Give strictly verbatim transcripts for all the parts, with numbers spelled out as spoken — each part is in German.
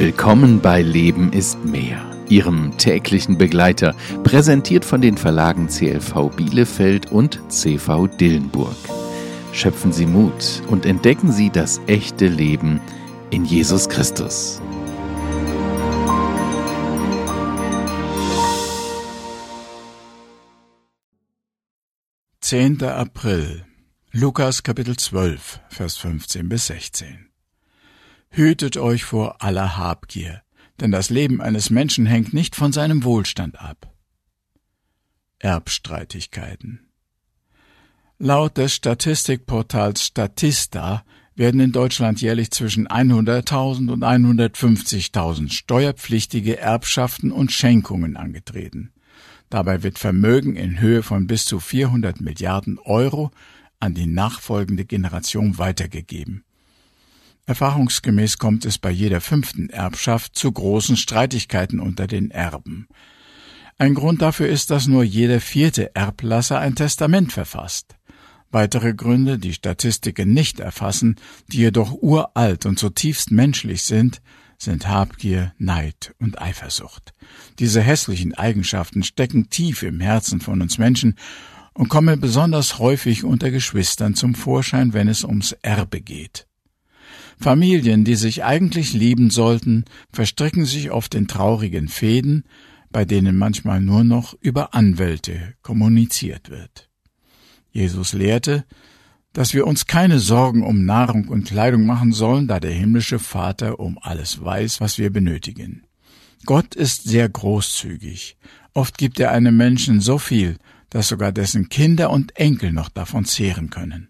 Willkommen bei Leben ist mehr, Ihrem täglichen Begleiter, präsentiert von den Verlagen C L V Bielefeld und C V Dillenburg. Schöpfen Sie Mut und entdecken Sie das echte Leben in Jesus Christus. zehnter April, Lukas Kapitel zwölf, Vers fünfzehn bis sechzehn. Hütet euch vor aller Habgier, denn das Leben eines Menschen hängt nicht von seinem Wohlstand ab. Erbstreitigkeiten. Laut des Statistikportals Statista werden in Deutschland jährlich zwischen hunderttausend und hundertfünfzigtausend steuerpflichtige Erbschaften und Schenkungen angetreten. Dabei wird Vermögen in Höhe von bis zu vierhundert Milliarden Euro an die nachfolgende Generation weitergegeben. Erfahrungsgemäß kommt es bei jeder fünften Erbschaft zu großen Streitigkeiten unter den Erben. Ein Grund dafür ist, dass nur jeder vierte Erblasser ein Testament verfasst. Weitere Gründe, die Statistiken nicht erfassen, die jedoch uralt und zutiefst menschlich sind, sind Habgier, Neid und Eifersucht. Diese hässlichen Eigenschaften stecken tief im Herzen von uns Menschen und kommen besonders häufig unter Geschwistern zum Vorschein, wenn es ums Erbe geht. Familien, die sich eigentlich lieben sollten, verstricken sich oft in traurigen Fehden, bei denen manchmal nur noch über Anwälte kommuniziert wird. Jesus lehrte, dass wir uns keine Sorgen um Nahrung und Kleidung machen sollen, da der himmlische Vater um alles weiß, was wir benötigen. Gott ist sehr großzügig. Oft gibt er einem Menschen so viel, dass sogar dessen Kinder und Enkel noch davon zehren können.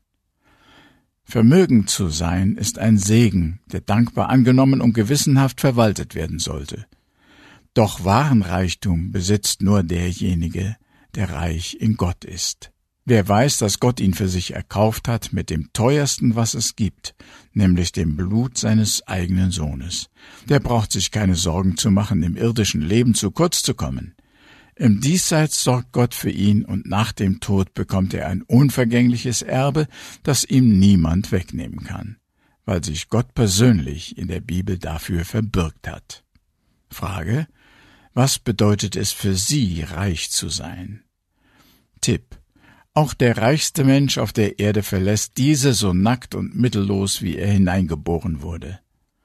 Vermögend zu sein ist ein Segen, der dankbar angenommen und gewissenhaft verwaltet werden sollte. Doch wahren Reichtum besitzt nur derjenige, der reich in Gott ist. Wer weiß, dass Gott ihn für sich erkauft hat mit dem teuersten, was es gibt, nämlich dem Blut seines eigenen Sohnes, der braucht sich keine Sorgen zu machen, im irdischen Leben zu kurz zu kommen. Im Diesseits sorgt Gott für ihn und nach dem Tod bekommt er ein unvergängliches Erbe, das ihm niemand wegnehmen kann, weil sich Gott persönlich in der Bibel dafür verbürgt hat. Frage: Was bedeutet es für Sie, reich zu sein? Tipp: Auch der reichste Mensch auf der Erde verlässt diese so nackt und mittellos, wie er hineingeboren wurde.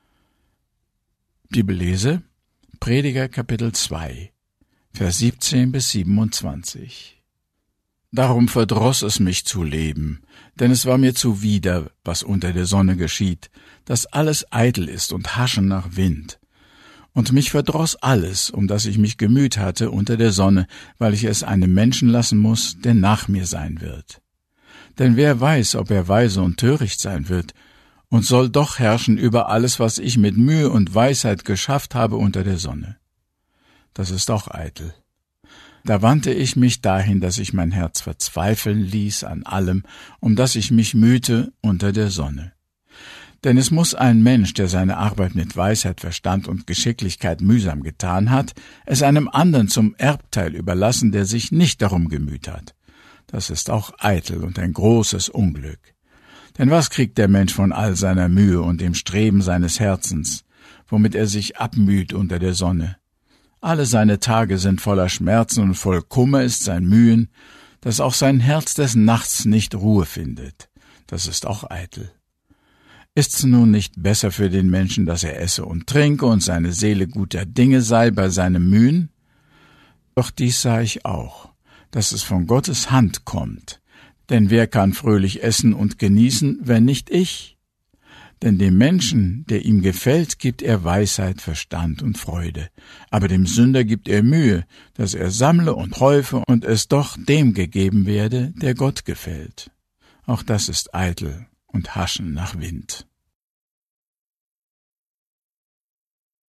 Bibellese: Prediger Kapitel zwei, Vers siebzehn bis siebenundzwanzig. Darum verdross es mich zu leben, denn es war mir zuwider, was unter der Sonne geschieht, dass alles eitel ist und haschen nach Wind. Und mich verdross alles, um das ich mich gemüht hatte unter der Sonne, weil ich es einem Menschen lassen muß, der nach mir sein wird. Denn wer weiß, ob er weise und töricht sein wird, und soll doch herrschen über alles, was ich mit Mühe und Weisheit geschafft habe unter der Sonne. Das ist auch eitel. Da wandte ich mich dahin, dass ich mein Herz verzweifeln ließ an allem, um das ich mich mühte unter der Sonne. Denn es muss ein Mensch, der seine Arbeit mit Weisheit, Verstand und Geschicklichkeit mühsam getan hat, es einem anderen zum Erbteil überlassen, der sich nicht darum gemüht hat. Das ist auch eitel und ein großes Unglück. Denn was kriegt der Mensch von all seiner Mühe und dem Streben seines Herzens, womit er sich abmüht unter der Sonne? Alle seine Tage sind voller Schmerzen und voll Kummer ist sein Mühen, dass auch sein Herz des Nachts nicht Ruhe findet. Das ist auch eitel. Ist's nun nicht besser für den Menschen, dass er esse und trinke und seine Seele guter Dinge sei bei seinem Mühen? Doch dies sah ich auch, dass es von Gottes Hand kommt. Denn wer kann fröhlich essen und genießen, wenn nicht ich? Denn dem Menschen, der ihm gefällt, gibt er Weisheit, Verstand und Freude. Aber dem Sünder gibt er Mühe, dass er sammle und häufe und es doch dem gegeben werde, der Gott gefällt. Auch das ist eitel und haschen nach Wind.